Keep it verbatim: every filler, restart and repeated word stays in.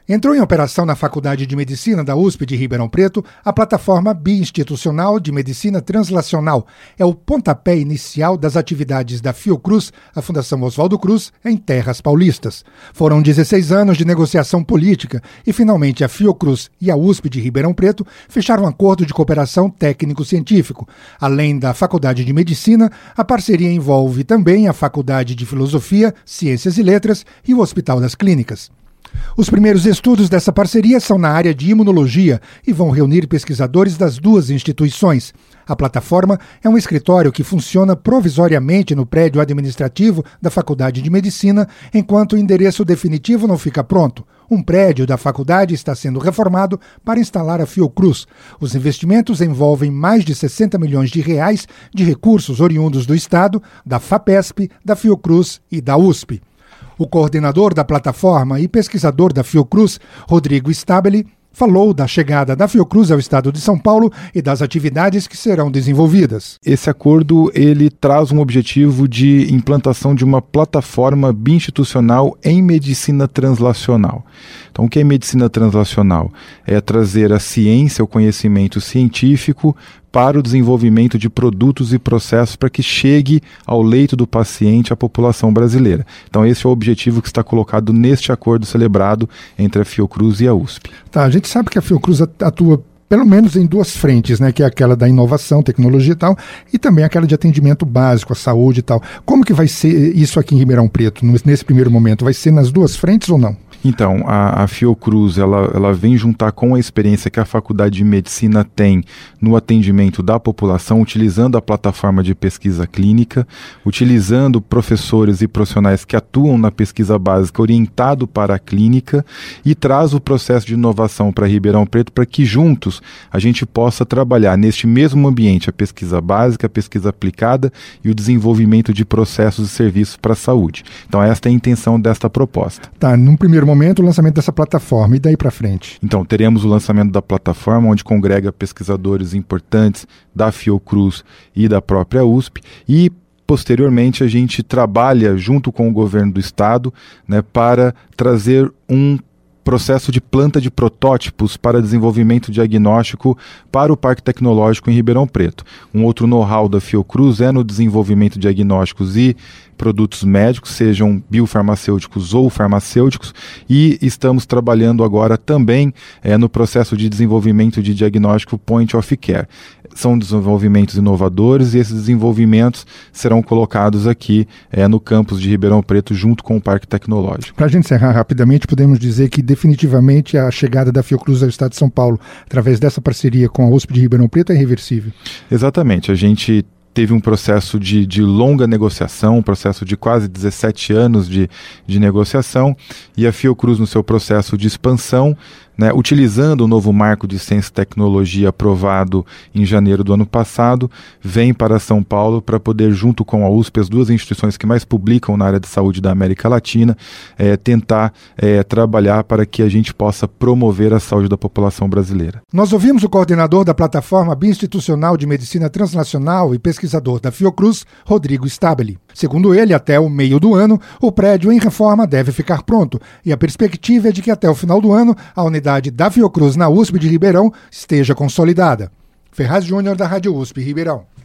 Entrou em operação na Faculdade de Medicina da U S P de Ribeirão Preto a plataforma Bi-Institucional de Medicina Translacional. É o pontapé inicial das atividades da Fiocruz, a Fundação Oswaldo Cruz, em terras paulistas. Foram dezesseis anos de negociação política e, finalmente, a Fiocruz e a U S P de Ribeirão Preto fecharam um acordo de cooperação técnico-científico. Além da Faculdade de Medicina, a parceria envolve também a Faculdade de Filosofia, Ciências e Letras e o Hospital das Clínicas. Os primeiros estudos dessa parceria são na área de imunologia e vão reunir pesquisadores das duas instituições. A plataforma é um escritório que funciona provisoriamente no prédio administrativo da Faculdade de Medicina, enquanto o endereço definitivo não fica pronto. Um prédio da faculdade está sendo reformado para instalar a Fiocruz. Os investimentos envolvem mais de sessenta milhões de reais de recursos oriundos do Estado, da FAPESP, da Fiocruz e da U S P. O coordenador da plataforma e pesquisador da Fiocruz, Rodrigo Stabile, falou da chegada da Fiocruz ao estado de São Paulo e das atividades que serão desenvolvidas. Esse acordo ele traz um objetivo de implantação de uma plataforma bi-institucional em medicina translacional. Então, o que é medicina translacional? É trazer a ciência, o conhecimento científico para o desenvolvimento de produtos e processos para que chegue ao leito do paciente a população brasileira. Então esse é o objetivo que está colocado neste acordo celebrado entre a Fiocruz e a U S P. Tá, a gente sabe que a Fiocruz atua pelo menos em duas frentes, né, que é aquela da inovação, tecnologia e tal, e também aquela de atendimento básico, a saúde e tal. Como que vai ser isso aqui em Ribeirão Preto, nesse primeiro momento? Vai ser nas duas frentes ou não? Então, a, a Fiocruz, ela, ela vem juntar com a experiência que a Faculdade de Medicina tem no atendimento da população, utilizando a plataforma de pesquisa clínica, utilizando professores e profissionais que atuam na pesquisa básica orientado para a clínica e traz o processo de inovação para Ribeirão Preto para que juntos a gente possa trabalhar neste mesmo ambiente a pesquisa básica, a pesquisa aplicada e o desenvolvimento de processos e serviços para a saúde. Então, esta é a intenção desta proposta. Tá, num primeiro momento o lançamento dessa plataforma e daí para frente? Então, teremos o lançamento da plataforma, onde congrega pesquisadores importantes da Fiocruz e da própria U S P e posteriormente a gente trabalha junto com o governo do estado, né, para trazer um processo de planta de protótipos para desenvolvimento diagnóstico para o Parque Tecnológico em Ribeirão Preto. Um outro know-how da Fiocruz é no desenvolvimento de diagnósticos e produtos médicos, sejam biofarmacêuticos ou farmacêuticos, e estamos trabalhando agora também é, no processo de desenvolvimento de diagnóstico Point of Care. São desenvolvimentos inovadores e esses desenvolvimentos serão colocados aqui é, no campus de Ribeirão Preto junto com o Parque Tecnológico. Para a gente encerrar rapidamente, podemos dizer que definitivamente a chegada da Fiocruz ao estado de São Paulo, através dessa parceria com a U S P de Ribeirão Preto, é irreversível. Exatamente, a gente teve um processo de, de longa negociação, um processo de quase dezessete anos de, de negociação, e a Fiocruz no seu processo de expansão, né, utilizando o novo marco de ciência e tecnologia aprovado em janeiro do ano passado, vem para São Paulo para poder, junto com a U S P, as duas instituições que mais publicam na área de saúde da América Latina, é, tentar é, trabalhar para que a gente possa promover a saúde da população brasileira. Nós ouvimos o coordenador da plataforma Bi-Institucional de Medicina Translacional e pesquisador da Fiocruz, Rodrigo Stabile. Segundo ele, até o meio do ano, o prédio em reforma deve ficar pronto e a perspectiva é de que até o final do ano a unidade da Fiocruz na U S P de Ribeirão esteja consolidada. Ferraz Júnior, da Rádio U S P Ribeirão.